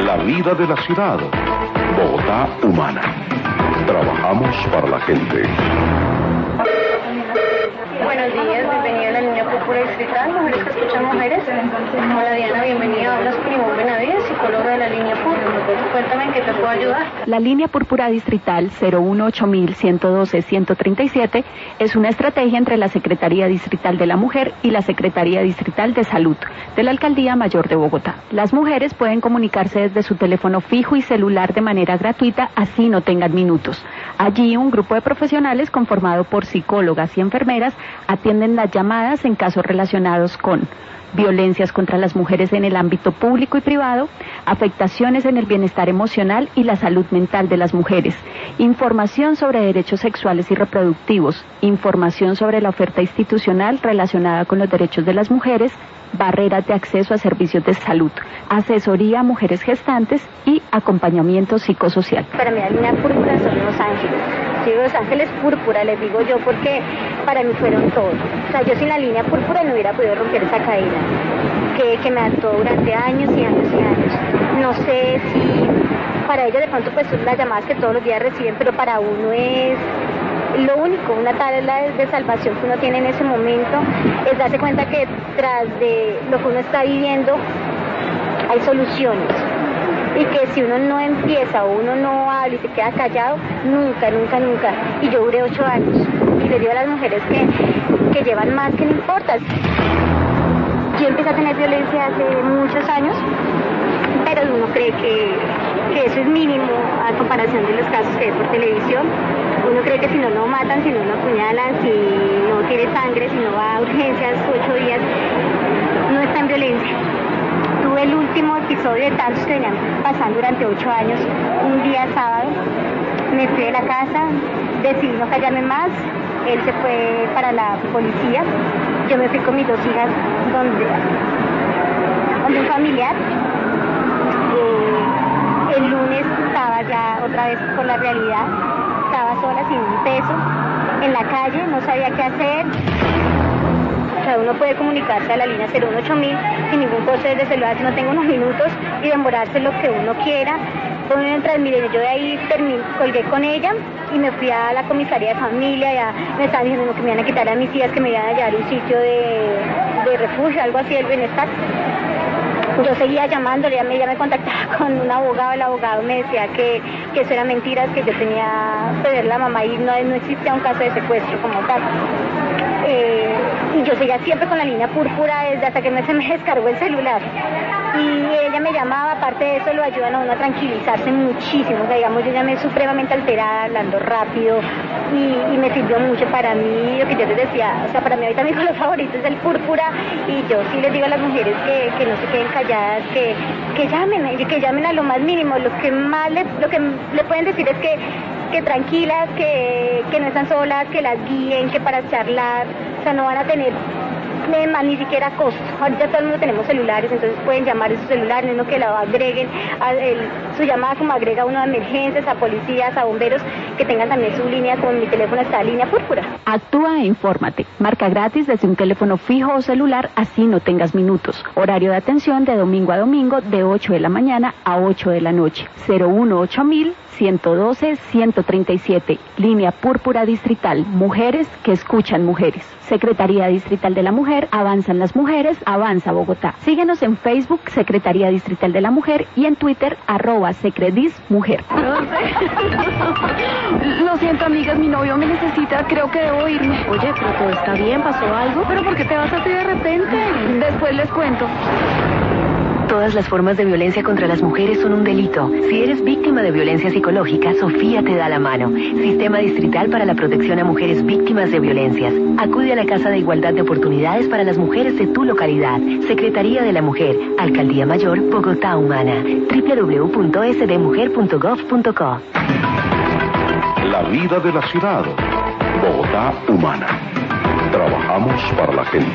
La vida de la ciudad. Bogotá humana. Trabajamos para la gente. Buenos días, bienvenida a la línea púrpura distrital, mujeres que escuchan mujeres. Hola Diana, bienvenida. Hablas con Ivonne Benavides, psicóloga de la línea púrpura. Cuéntame en qué te puedo ayudar. La línea púrpura distrital 018-112-137 es una estrategia entre la Secretaría Distrital de la Mujer y la Secretaría Distrital de Salud de la Alcaldía Mayor de Bogotá. Las mujeres pueden comunicarse desde su teléfono fijo y celular de manera gratuita, así no tengan minutos. Allí un grupo de profesionales conformado por psicólogas y enfermeras atienden las llamadas en casos relacionados con violencias contra las mujeres en el ámbito público y privado, afectaciones en el bienestar emocional y la salud mental de las mujeres, información sobre derechos sexuales y reproductivos, información sobre la oferta institucional relacionada con los derechos de las mujeres, barreras de acceso a servicios de salud, asesoría a mujeres gestantes y acompañamiento psicosocial. Para mí la línea púrpura son los ángeles. Yo digo los ángeles púrpura, les digo yo, porque para mí fueron todo. O sea, yo sin la línea púrpura no hubiera podido romper esa cadena que me actuó durante años y años y años. No sé si para ellos de pronto pues son las llamadas que todos los días reciben, pero para uno es lo único, una tabla de salvación que uno tiene en ese momento, es darse cuenta que tras de lo que uno está viviendo hay soluciones. Y que si uno no empieza o uno no habla y se queda callado, nunca. Y yo duré 8 años. Y le digo a las mujeres que llevan más, que no importa. Yo empecé a tener violencia hace muchos años, pero uno cree que eso es mínimo a comparación de los casos que hay por televisión. Uno cree que si no lo matan, si no lo apuñalan, si no tiene sangre, si no va a urgencias 8 días, no está en violencia. Tuve el último episodio de tantos que venían pasando durante 8 años, un día sábado. Me fui de la casa, decidí no callarme más, él se fue para la policía, yo me fui con mis 2 hijas donde un familiar. El lunes estaba ya otra vez con la realidad, estaba sola sin un peso, en la calle, no sabía qué hacer. O sea, uno puede comunicarse a la línea 018.000 sin ningún costo desde celular, si no tengo unos minutos, y demorarse lo que uno quiera. Mientras, mire, yo de ahí colgué con ella y me fui a la comisaría de familia, ya me estaban diciendo que me iban a quitar a mis hijas, que me iban a llevar a un sitio de refugio, algo así del bienestar. Yo seguía llamándole, ella me contactaba con un abogado, el abogado me decía que eso era mentiras, que yo tenía que ver la mamá y no existía un caso de secuestro como tal. Y yo seguía siempre con la línea púrpura desde hasta que se me descargó el celular. Y ella me llamaba, aparte de eso lo ayudan a uno a tranquilizarse muchísimo. O sea, digamos, yo llamé supremamente alterada, hablando rápido, y me sirvió mucho para mí, lo que yo les decía. O sea, para mí ahorita mi color favorito es el púrpura, y yo sí les digo a las mujeres que no se queden calladas, que llamen a lo más mínimo. Lo que le pueden decir es que tranquilas, que no están solas, que las guíen, que para charlar, o sea, no van a tener ni siquiera costo. Ahorita todo el mundo tenemos celulares, entonces pueden llamar a sus celulares, no que lo agreguen su llamada, como agrega uno a emergencias, a policías, a bomberos, que tengan también su línea. Con mi teléfono está línea púrpura. Actúa e infórmate. Marca gratis desde un teléfono fijo o celular, así no tengas minutos. Horario de atención de domingo a domingo de 8 de la mañana a 8 de la noche. 018-112-137. Línea púrpura distrital. Mujeres que escuchan mujeres. Secretaría Distrital de la Mujer. Avanzan las mujeres. Avanza Bogotá. Síguenos en Facebook, Secretaría Distrital de la Mujer, y en Twitter, @secredismujer. Lo siento, amigas, mi novio me necesita, creo que debo irme. Oye, pero todo está bien, ¿pasó algo? ¿Pero por qué te vas así de repente? Después les cuento. Todas las formas de violencia contra las mujeres son un delito. Si eres víctima de violencia psicológica, Sofía te da la mano. Sistema Distrital para la Protección a Mujeres Víctimas de Violencias. Acude a la Casa de Igualdad de Oportunidades para las mujeres de tu localidad. Secretaría de la Mujer, Alcaldía Mayor, Bogotá Humana. www.sdmujer.gov.co. La vida de la ciudad. Bogotá humana. Trabajamos para la gente.